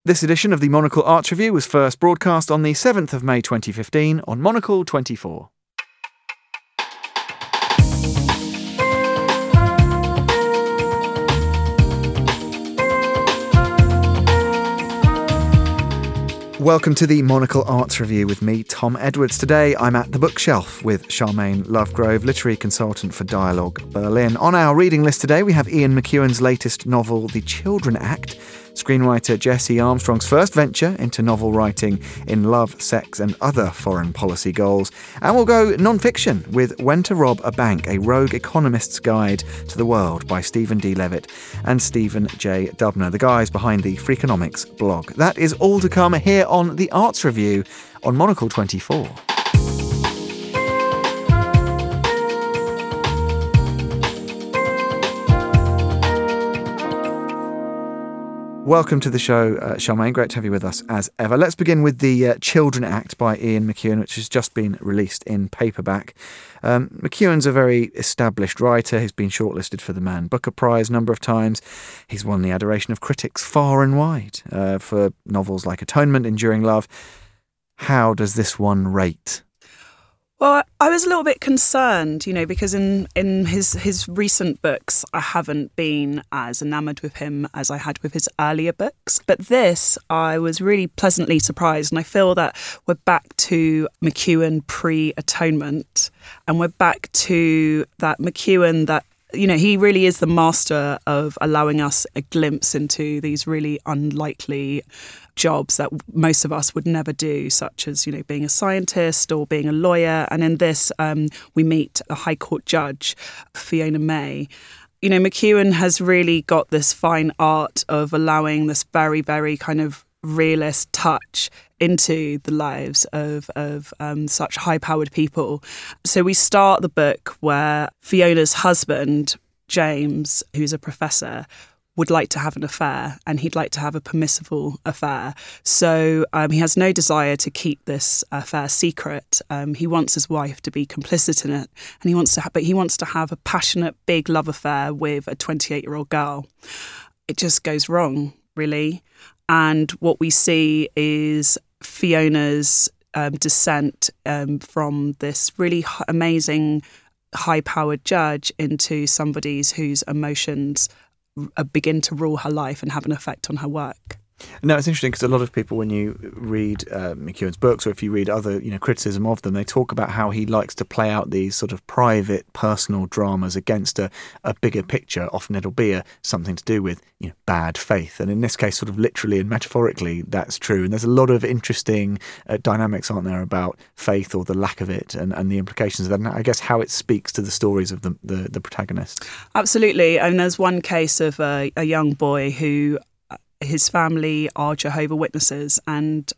This edition of the Monocle Arts Review was first broadcast on the 7th of May 2015 on Monocle 24. Welcome to the Monocle Arts Review with me, Tom Edwards. Today I'm at the bookshelf with Charmaine Lovegrove, literary consultant for Dialogue Berlin. On our reading list today we have Ian McEwan's latest novel, The Children Act, screenwriter Jesse Armstrong's first venture into novel writing in love, sex and other foreign policy goals. And we'll go non-fiction with When to Rob a Bank, a rogue economist's guide to the world by Stephen D. Levitt and Stephen J. Dubner, the guys behind the Freakonomics blog. That is all to come here on the Arts Review on Monocle 24. Welcome to the show, Charmaine. Great to have you with us as ever. Let's begin with The Children Act by Ian McEwan, which has just been released in paperback. McEwan's a very established writer. He's been shortlisted for the Man Booker Prize a number of times. He's won the adoration of critics far and wide for novels like Atonement, Enduring Love. How does this one rate? Well, I was a little bit concerned, because in his recent books, I haven't been as enamoured with him as I had with his earlier books. But this, I was really pleasantly surprised. And I feel that we're back to McEwan pre-Atonement. And we're back to that McEwan that, he really is the master of allowing us a glimpse into these really unlikely jobs that most of us would never do, such as, being a scientist or being a lawyer. And in this, we meet a High Court judge, Fiona May. McEwan has really got this fine art of allowing this very, very kind of realist touch into the lives of such high-powered people. So we start the book where Fiona's husband, James, who's a professor, would like to have an affair, and he'd like to have a permissible affair. So he has no desire to keep this affair secret. He wants his wife to be complicit in it, and he wants to have a passionate, big love affair with a 28-year-old girl. It just goes wrong, really. And what we see is Fiona's descent from this really amazing, high-powered judge into somebody whose emotions begin to rule her life and have an effect on her work. No, it's interesting because a lot of people, when you read McEwan's books or if you read other criticism of them, they talk about how he likes to play out these sort of private, personal dramas against a bigger picture. Often it'll be something to do with bad faith. And in this case, sort of literally and metaphorically, that's true. And there's a lot of interesting dynamics, aren't there, about faith or the lack of it and the implications of that. And I guess how it speaks to the stories of the protagonist. Absolutely. And there's one case of a young boy who his family are Jehovah's Witnesses, and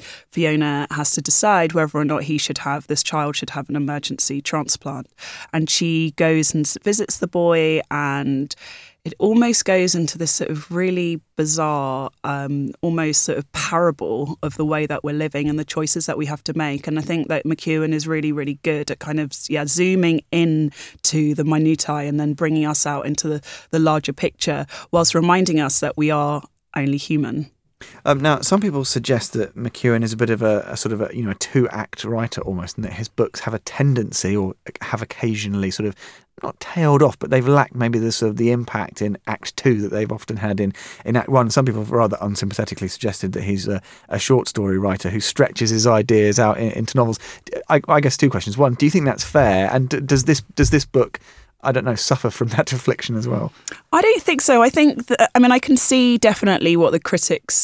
Fiona has to decide whether or not this child should have an emergency transplant. And she goes and visits the boy, and it almost goes into this sort of really bizarre, almost sort of parable of the way that we're living and the choices that we have to make. And I think that McEwan is really, really good at kind of zooming in to the minutiae and then bringing us out into the larger picture, whilst reminding us that we are only human. Now, some people suggest that McEwan is a bit of a sort of a two-act writer almost, and that his books have a tendency, or have occasionally sort of not tailed off, but they've lacked maybe the sort of the impact in Act 2 that they've often had in Act 1. Some people have rather unsympathetically suggested that he's a short story writer who stretches his ideas out into novels. I guess two questions. One, do you think that's fair? And does this book, I don't know, suffer from that affliction as well? I don't think so. I think that, I can see definitely what the critics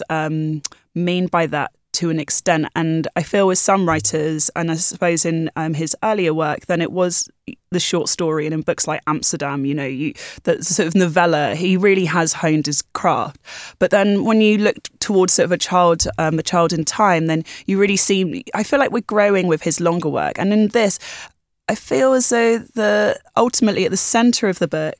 mean by that to an extent. And I feel with some writers, and I suppose in his earlier work, then it was the short story. And in books like Amsterdam, the sort of novella, he really has honed his craft. But then when you look towards sort of a child in time, then you really see, I feel like we're growing with his longer work. And in this, I feel as though ultimately at the centre of the book,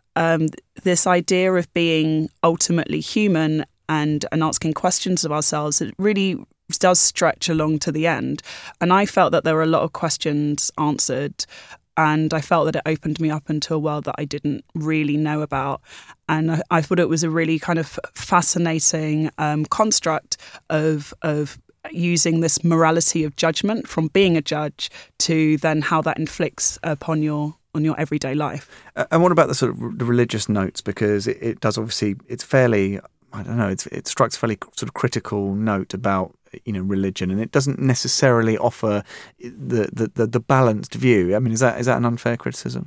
this idea of being ultimately human and asking questions of ourselves, it really does stretch along to the end. And I felt that there were a lot of questions answered And I felt that it opened me up into a world that I didn't really know about. And I thought it was a really kind of fascinating construct of using this morality of judgment from being a judge to then how that inflicts upon your everyday life. And what about the sort of the religious notes? Because it does obviously, it's fairly, I don't know, it strikes a fairly sort of critical note about, you know, religion, and it doesn't necessarily offer the balanced view. I mean, is that an unfair criticism?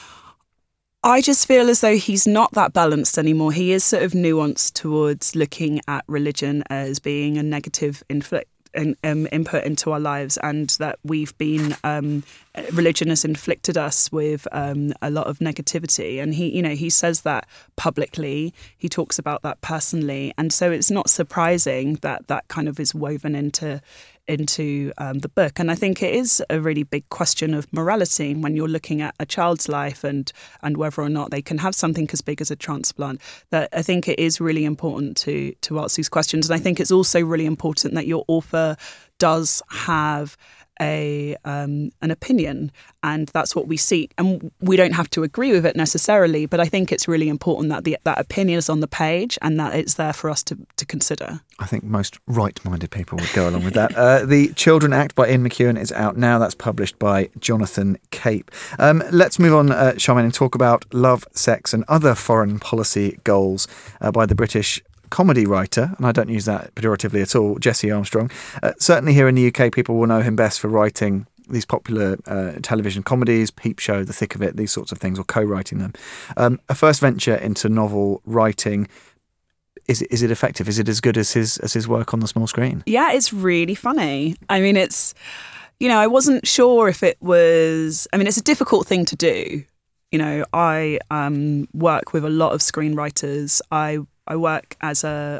I just feel as though he's not that balanced anymore. He is sort of nuanced towards looking at religion as being a negative input into our lives, and that we've been religion has inflicted us with a lot of negativity. And he says that publicly. He talks about that personally, and so it's not surprising that that kind of is woven into the book. And I think it is a really big question of morality when you're looking at a child's life and whether or not they can have something as big as a transplant. That I think it is really important to ask these questions. And I think it's also really important that your author does have an opinion, and that's what we seek. And we don't have to agree with it necessarily, but I think it's really important that that opinion is on the page and that it's there for us to consider. I think most right-minded people would go along with that. The Children Act by Ian McEwan is out now. That's published by Jonathan Cape. Let's move on, Charmaine, and talk about love, sex and other foreign policy goals by the British comedy writer, and I don't use that pejoratively at all, Jesse Armstrong. Certainly here in the UK, people will know him best for writing these popular television comedies, Peep Show, The Thick of It, these sorts of things, or co-writing them. A first venture into novel writing. Is it effective? Is it as good as his work on the small screen? Yeah, it's really funny. I mean, it's, you know, I wasn't sure if it was, I mean, it's a difficult thing to do. You know, I work with a lot of screenwriters. I work as a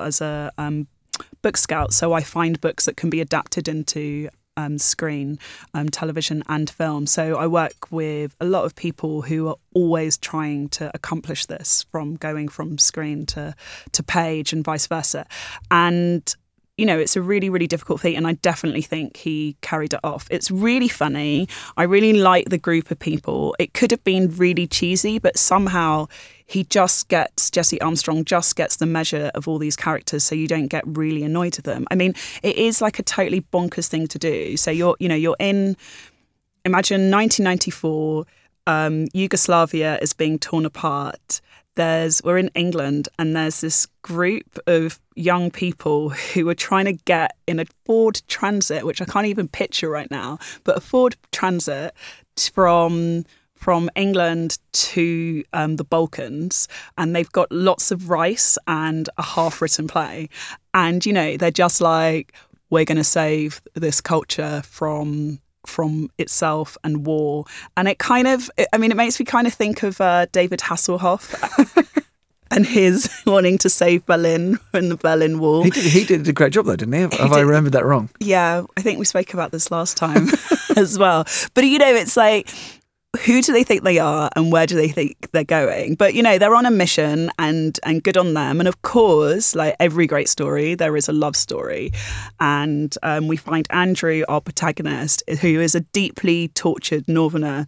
book scout, so I find books that can be adapted into screen, television and film. So I work with a lot of people who are always trying to accomplish this, from going from screen to page and vice versa. And you know, it's a really, really difficult feat, and I definitely think he carried it off. It's really funny. I really like the group of people. It could have been really cheesy, but somehow Jesse Armstrong just gets the measure of all these characters, so you don't get really annoyed with them. I mean, it is like a totally bonkers thing to do. So you're in, imagine 1994, Yugoslavia is being torn apart. We're in England, and there's this group of young people who are trying to get in a Ford Transit, which I can't even picture right now, but a Ford Transit from England to the Balkans, and they've got lots of rice and a half-written play. And, you know, they're just like, we're going to save this culture from itself and war. And it makes me kind of think of David Hasselhoff and his wanting to save Berlin in the Berlin Wall. He did a great job though, didn't he? Have I remembered that wrong? Yeah, I think we spoke about this last time as well. But, you know, it's like, who do they think they are and where do they think they're going? But, you know, they're on a mission, and good on them. And of course, like every great story, there is a love story. And we find Andrew, our protagonist, who is a deeply tortured northerner,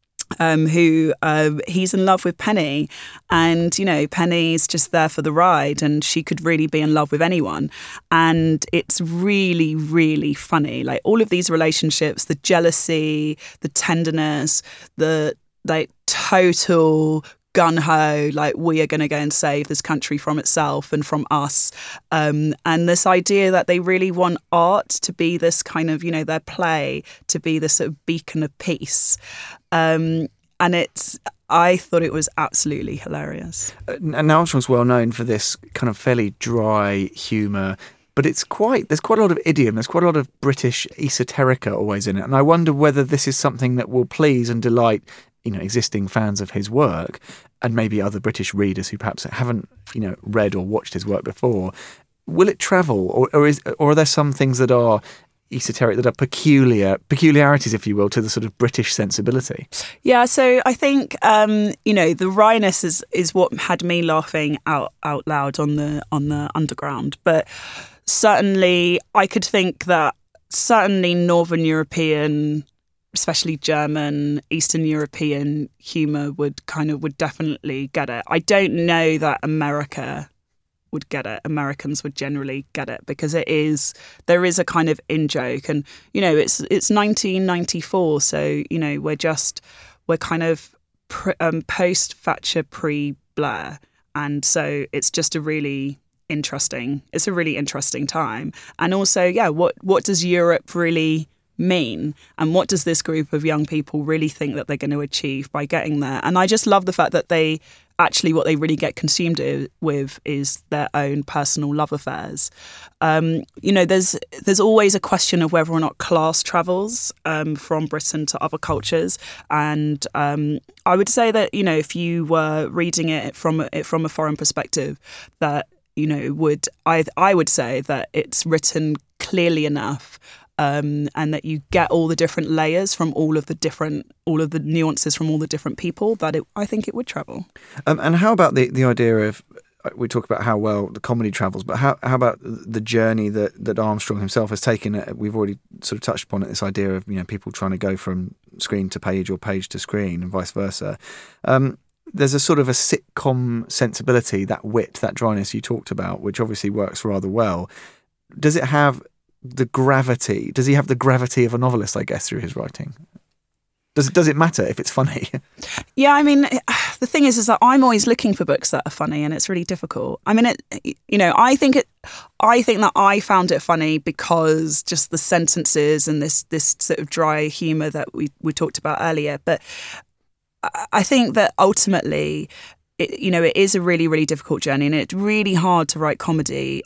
who he's in love with Penny, and you know, Penny's just there for the ride, and she could really be in love with anyone. And it's really, really funny, like all of these relationships, the jealousy, the tenderness, the like total gung-ho, like we are going to go and save this country from itself and from us, and this idea that they really want art to be this kind of, you know, their play to be this sort of beacon of peace, and I thought it was absolutely hilarious. And Armstrong's well known for this kind of fairly dry humour, but there's quite a lot of idiom, there's quite a lot of British esoterica always in it, and I wonder whether this is something that will please and delight, you know, existing fans of his work, and maybe other British readers who perhaps haven't, you know, read or watched his work before. Will it travel, or are there some things that are esoteric, that are peculiarities, if you will, to the sort of British sensibility? Yeah, so I think you know, the wryness is what had me laughing out loud on the Underground, but certainly I could think that certainly Northern European especially German, Eastern European humour would definitely get it. I don't know that America would get it. Americans would generally get it because there is a kind of in-joke, and it's 1994, so we're kind of post Thatcher, pre Blair, and so it's just a really interesting time. And also, what does Europe really mean, and what does this group of young people really think that they're going to achieve by getting there? And I just love the fact that what they really get consumed with is their own personal love affairs. There's always a question of whether or not class travels from Britain to other cultures, and I would say that if you were reading it from a foreign perspective, that I would say that it's written clearly enough. And that you get all the different layers from all of the nuances from all the different people, that I think it would travel. And how about the idea of, we talk about how well the comedy travels, but how about the journey that Armstrong himself has taken? We've already sort of touched upon it, this idea of people trying to go from screen to page or page to screen and vice versa. There's a sort of a sitcom sensibility, that wit, that dryness you talked about, which obviously works rather well. Does it have the gravity? Does he have the gravity of a novelist, I guess, through his writing? Does it matter if it's funny? Yeah, I mean, the thing is that I'm always looking for books that are funny, and it's really difficult. I mean, I think that I found it funny because just the sentences and this sort of dry humour that we talked about earlier. But I think that ultimately, it is a really, really difficult journey, and it's really hard to write comedy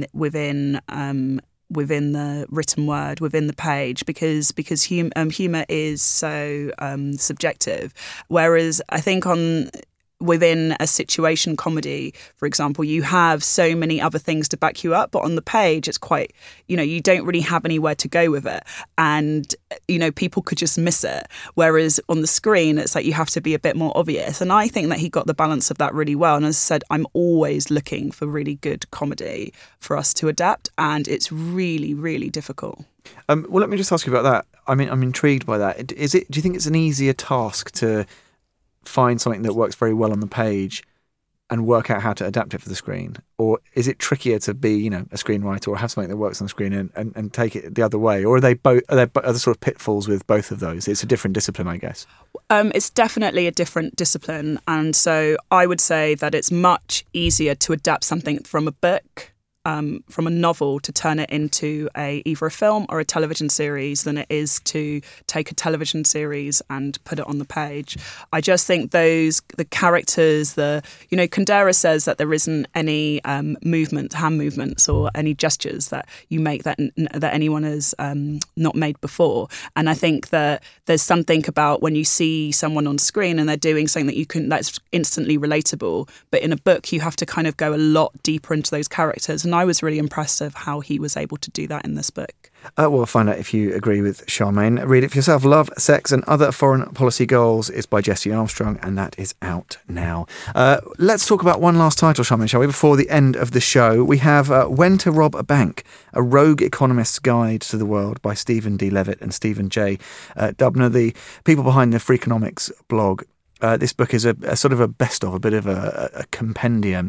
within the written word, within the page, because humour is so subjective. Whereas I think within a situation comedy, for example, you have so many other things to back you up, but on the page it's quite, you don't really have anywhere to go with it, and people could just miss it. Whereas on the screen it's like you have to be a bit more obvious, and I think that he got the balance of that really well. And as I said, I'm always looking for really good comedy for us to adapt, and it's really, really difficult. Well, let me just ask you about that. I mean, I'm intrigued by that. Do you think it's an easier task to find something that works very well on the page and work out how to adapt it for the screen? Or is it trickier to be, a screenwriter or have something that works on the screen and take it the other way? Or are there sort of pitfalls with both of those? It's a different discipline, I guess. It's definitely a different discipline. And so I would say that it's much easier to adapt something from a book, from a novel, to turn it into either a film or a television series than it is to take a television series and put it on the page. I just think the characters, Kundera says that there isn't any hand movements or any gestures that you make that anyone has not made before. And I think that there's something about when you see someone on screen and they're doing something that's instantly relatable, but in a book you have to kind of go a lot deeper into those characters. And I was really impressed of how he was able to do that in this book. We'll find out if you agree with Charmaine. Read it for yourself. Love, Sex and Other Foreign Policy Goals is by Jesse Armstrong, and that is out now. Let's talk about one last title, Charmaine, shall we, before the end of the show? We have When to Rob a Bank, A Rogue Economist's Guide to the World by Stephen D. Levitt and Stephen J. Dubner, the people behind the Freakonomics blog. This book is a sort of a best of, a bit of a compendium.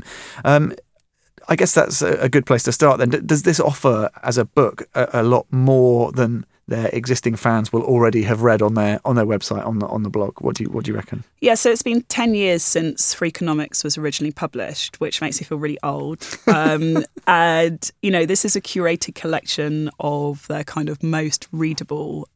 I guess that's a good place to start then. Does this offer, as a book, a lot more than their existing fans will already have read on their website, on the blog? What do you reckon? Yeah, so it's been 10 years since Freakonomics was originally published, which makes me feel really old. And, this is a curated collection of their kind of most readable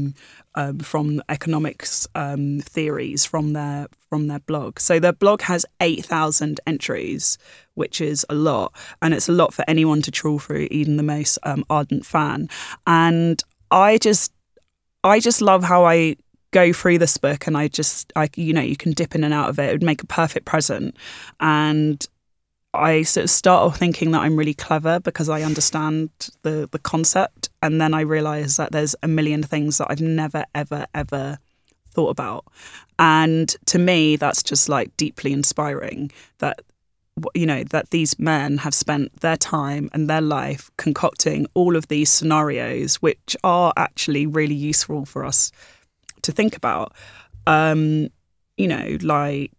from economics theories from their blog. So their blog has 8,000 entries, which is a lot. And it's a lot for anyone to trawl through, even the most ardent fan. And I just love how I go through this book, and you can dip in and out of it. It would make a perfect present. And I sort of start off thinking that I'm really clever because I understand the concept. And then I realise that there's a million things that I've never, ever, ever thought about. And to me, that's just like deeply inspiring that these men have spent their time and their life concocting all of these scenarios, which are actually really useful for us to think about. Like,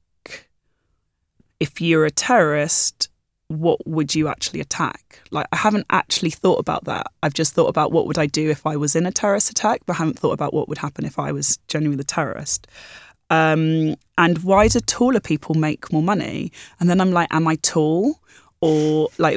if you're a terrorist, what would you actually attack? Like, I haven't actually thought about that. I've just thought about what would I do if I was in a terrorist attack, but I haven't thought about what would happen if I was genuinely the terrorist. And why do taller people make more money? And then I'm like, am I tall? Or like,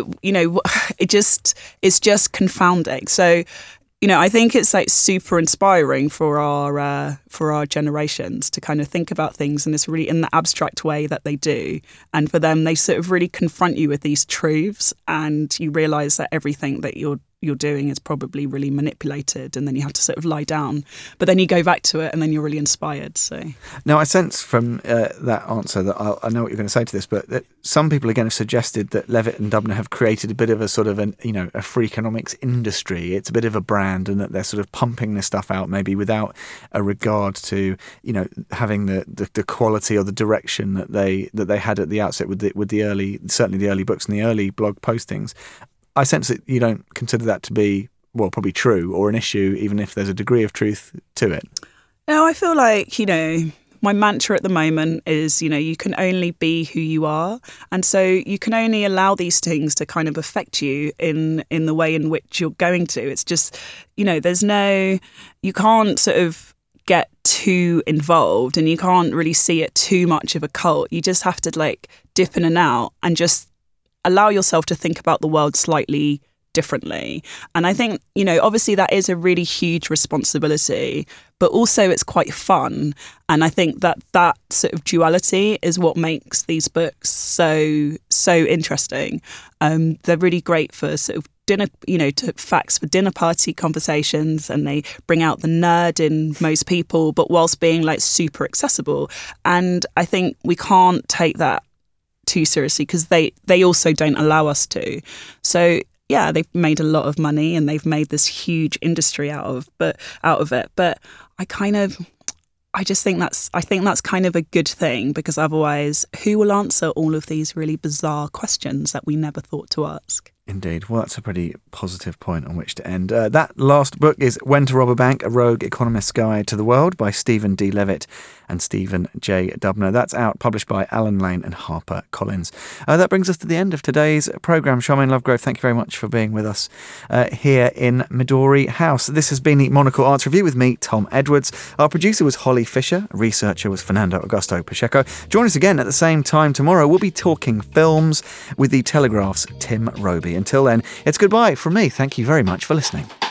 it's just confounding. So, I think it's like super inspiring for our generations to kind of think about things in this really in the abstract way that they do. And for them, they sort of really confront you with these truths, and you realise that everything that you're doing is probably really manipulated, and then you have to sort of lie down. But then you go back to it, and then you're really inspired. So now I sense from that answer that I know what you're going to say to this, but that some people again have suggested that Levitt and Dubner have created a bit of a sort of a freakonomics industry. It's a bit of a brand, and that they're sort of pumping this stuff out maybe without a regard to having the quality or the direction that they had at the outset with the early, certainly the early books and the early blog postings. I sense that you don't consider that to be, well, probably true or an issue, even if there's a degree of truth to it. No, I feel like, my mantra at the moment is, you can only be who you are. And so you can only allow these things to kind of affect you in the way in which you're going to. It's just, you can't sort of get too involved, and you can't really see it too much of a cult. You just have to like dip in and out and just allow yourself to think about the world slightly differently. And I think, obviously that is a really huge responsibility, but also it's quite fun. And I think that sort of duality is what makes these books so interesting. They're really great for sort of dinner, facts for dinner party conversations, and they bring out the nerd in most people, but whilst being like super accessible. And I think we can't take that too seriously because they also don't allow us to. So yeah, they've made a lot of money and they've made this huge industry out of it. But I just think that's kind of a good thing, because otherwise, who will answer all of these really bizarre questions that we never thought to ask? Indeed. Well, that's a pretty positive point on which to end. That last book is When to Rob a Bank, A Rogue Economist's Guide to the World by Stephen D. Levitt and Stephen J. Dubner. That's out, published by Allen Lane and HarperCollins. That brings us to the end of today's programme. Charmaine Lovegrove, thank you very much for being with us here in Midori House. This has been the Monocle Arts Review with me, Tom Edwards. Our producer was Holly Fisher. Researcher was Fernando Augusto Pacheco. Join us again at the same time tomorrow. We'll be talking films with The Telegraph's Tim Roby. Until then, it's goodbye from me. Thank you very much for listening.